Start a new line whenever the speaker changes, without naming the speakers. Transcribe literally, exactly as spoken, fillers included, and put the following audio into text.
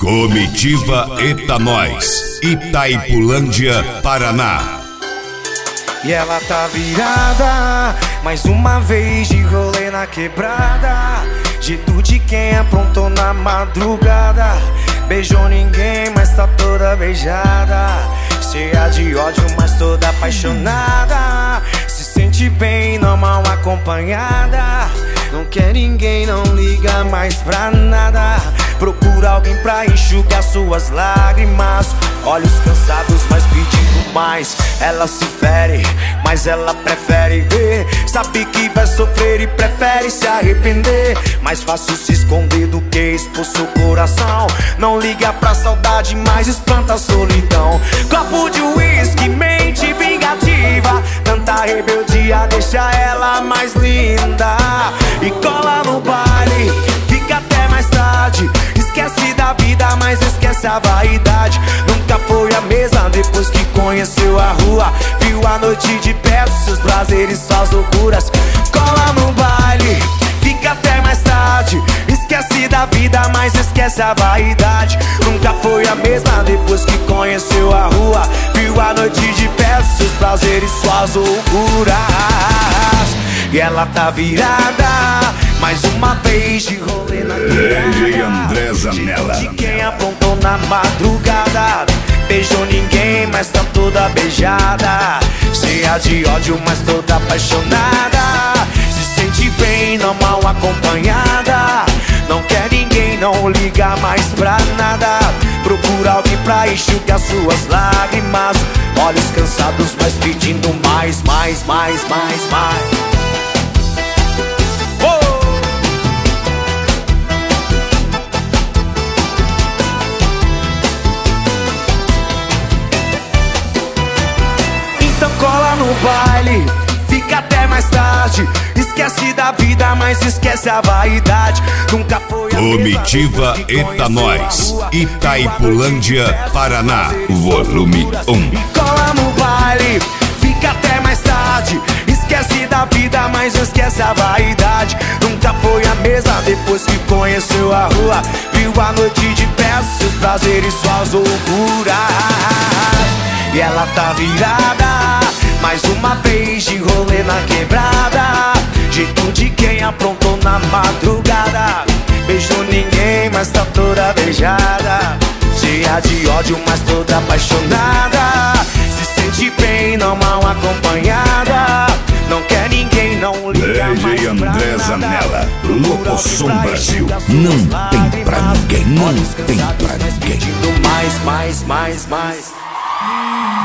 Comitiva Etanóis, Itaipulândia, Paraná.
E ela tá virada, mais uma vez de rolê na quebrada. Jeito de quem aprontou na madrugada. Beijou ninguém, mas tá toda beijada. Cheia de ódio, mas toda apaixonada. Se sente bem, não mal acompanhada. Não quer ninguém, não liga mais pra nada. Procura alguém pra enxugar suas lágrimas. Olhos cansados, mas pedindo mais. Ela se fere, mas ela prefere ver. Sabe que vai sofrer e prefere se arrepender. Mais fácil se esconder do que expor seu coração. Não liga pra saudade, mas espanta a solidão. Copo de uísque, mente vingativa. Tanta rebeldia deixa ela mais linda. E cola no baile, fica até mais tarde. Esquece da vida, mas esquece a vaidade. Nunca foi a mesma depois que conheceu a rua. Viu a noite de perto, seus prazeres, suas loucuras. Cola no baile, fica até mais tarde. Esquece da vida, mas esquece a vaidade. Nunca foi a mesma depois que conheceu a rua. Viu a noite de perto, seus prazeres, suas loucuras. E ela tá virada, mais uma vez de rolê na
D J André Zanella.
De quem aprontou na madrugada. Beijou ninguém, mas tá toda beijada. Cheia de ódio, mas toda apaixonada. Se sente bem, não mal acompanhada. Não quer ninguém, não liga mais pra nada. Procura alguém pra enxugar suas lágrimas. Olhos cansados, mas pedindo mais, mais, mais, mais, mais. Cola no baile, fica até mais tarde. Esquece da vida, mas esquece a vaidade. Nunca foi a
Comitiva Etanóis, Itaipulândia, Paraná. Volume um.
Cola no baile, fica até mais tarde. Esquece da vida, mas esquece a vaidade. Nunca foi a mesma depois que conheceu a rua. Viu a noite de perto, seus prazeres, suas loucuras. E ela tá virada, mais uma vez de rolê na quebrada. Jeito de quem aprontou na madrugada. Beijou ninguém, mas tá toda beijada. Cheia de ódio, mas toda apaixonada. Se sente bem, não mal acompanhada. Não quer ninguém, não liga mais pra
D J André Zanella, Locosom Brasil.
Não
tem pra ninguém, não tem pra ninguém.
Mais, mais, mais, mais.